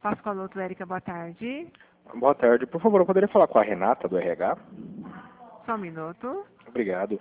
Pascoaloto, Érica, boa tarde. Boa tarde. Por favor, eu poderia falar com a Renata do RH? Só um minuto. Obrigado.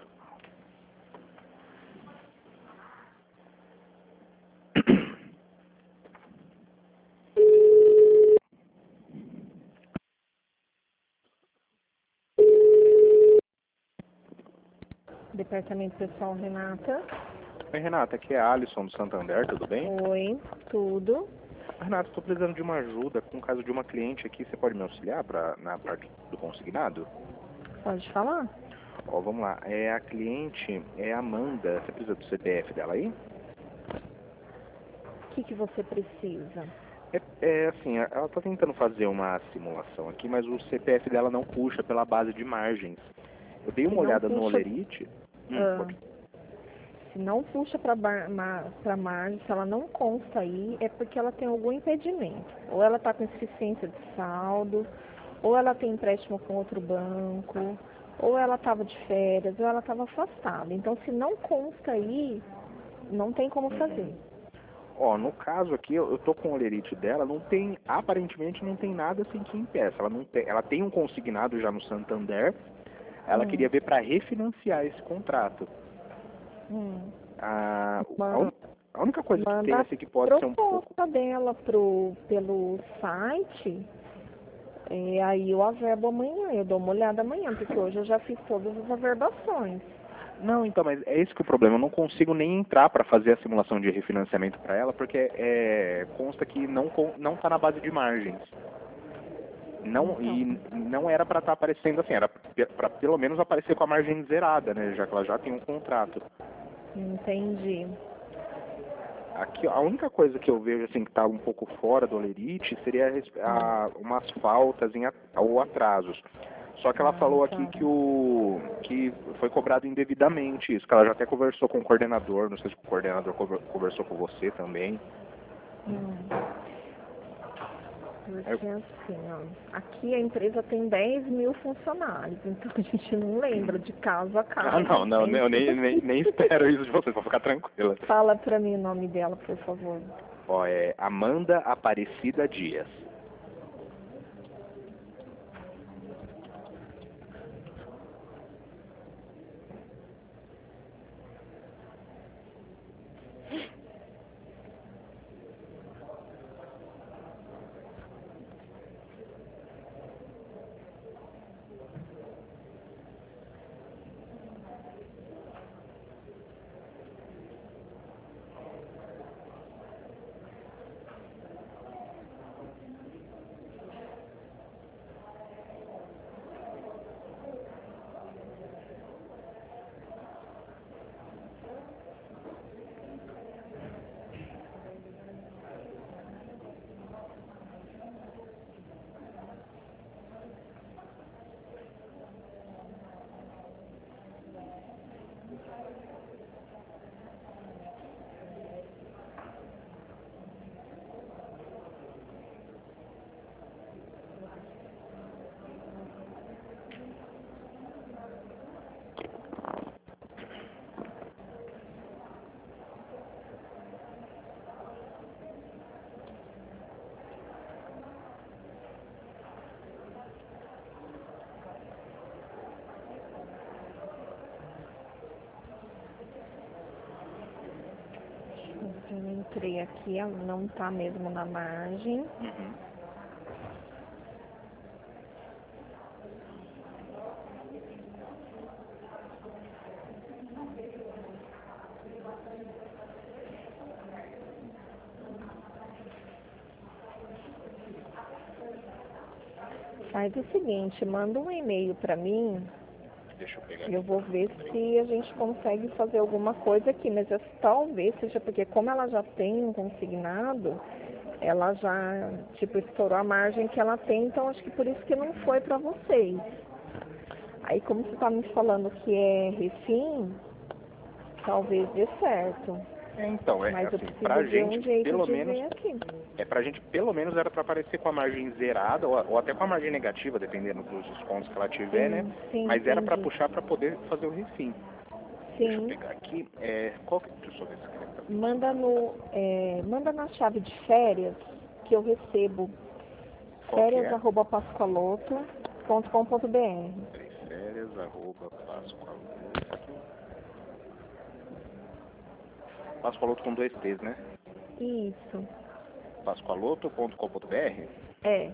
Departamento Pessoal, Renata. Oi, Renata, aqui é a Alisson do Santander, tudo bem? Oi, tudo. Renata, estou precisando de uma ajuda com o caso de uma cliente aqui. Você pode me auxiliar na parte do consignado? Pode falar? Ó, vamos lá. A cliente é a Amanda. Você precisa do CPF dela aí? O que você precisa? Assim, ela está tentando fazer uma simulação aqui, mas o CPF dela não puxa pela base de margens. Eu dei uma olhada no Olerite. Se não puxa para margem, se ela não consta aí, é porque ela tem algum impedimento. Ou ela está com insuficiência de saldo, ou ela tem empréstimo com outro banco, ou ela estava de férias, ou ela estava afastada. Então, se não consta aí, não tem como fazer. Ó, no caso aqui, eu tô com o Olerite dela, aparentemente não tem nada assim que impeça. Ela tem um consignado já no Santander, ela queria ver para refinanciar esse contrato. A única coisa que tem assim que pode ser um pouco... A proposta dela pelo site, aí eu averbo amanhã, eu dou uma olhada amanhã, porque hoje eu já fiz todas as averbações. Não, então, mas é esse que é o problema. Eu não consigo nem entrar para fazer a simulação de refinanciamento para ela, porque consta que não está na base de margens. E não era para estar aparecendo assim, era para pelo menos aparecer com a margem zerada, né? Já que ela já tem um contrato. Entendi. Aqui, a única coisa que eu vejo assim que está um pouco fora do Olerite seria umas faltas ou atrasos. Só que ela falou aqui que foi cobrado indevidamente isso, que ela já até conversou com o coordenador, não sei se o coordenador conversou com você também. Porque assim, ó, aqui a empresa tem 10 mil funcionários, então a gente não lembra de caso a caso. Não, eu nem espero isso de vocês, pra ficar tranquila. Fala pra mim o nome dela, por favor. Ó, é Amanda Aparecida Dias. Eu entrei aqui, ela não tá mesmo na margem. Faz o seguinte, manda um e-mail para mim. Deixa eu pegar. Eu vou ver se a gente consegue fazer alguma coisa aqui, mas talvez seja porque como ela já tem um consignado, ela já, estourou a margem que ela tem, então acho que por isso que não foi para vocês. Aí como você está me falando que é refim, talvez dê certo. Então, Mas eu assim, preciso pra ver um gente, jeito pelo de menos, ver aqui. pra gente, pelo menos, era para aparecer com a margem zerada, ou até com a margem negativa, dependendo dos descontos que ela tiver, né? Mas era para puxar para poder fazer o refim. Deixa eu pegar aqui. Deixa eu ver se Manda na chave de férias, que eu recebo. Qual que é? férias@pascoaloto.com.br. Férias@pascoaloto. Pascoaloto com 2 T's, né? Isso. pascoaloto.com.br? É.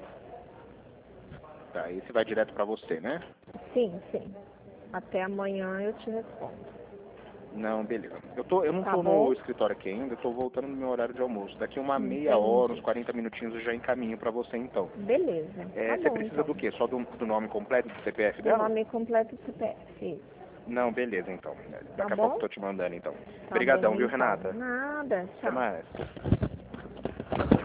Tá, esse vai direto para você, né? Sim, sim. Até amanhã eu te respondo. Não, beleza. Eu não Tá tô bom? no escritório aqui ainda, eu tô voltando no meu horário de almoço. Daqui uma meia Entendi. hora, uns 40 minutinhos eu já encaminho para você então. Beleza. Tá Você bom, precisa então. do quê? Só do nome completo do CPF Do dela? nome completo do CPF. Isso. Não, beleza então. Tá Daqui a bom? pouco eu tô te mandando então. Tá Obrigadão, bom, viu, então. Renata? Nada. Até Tchau. mais.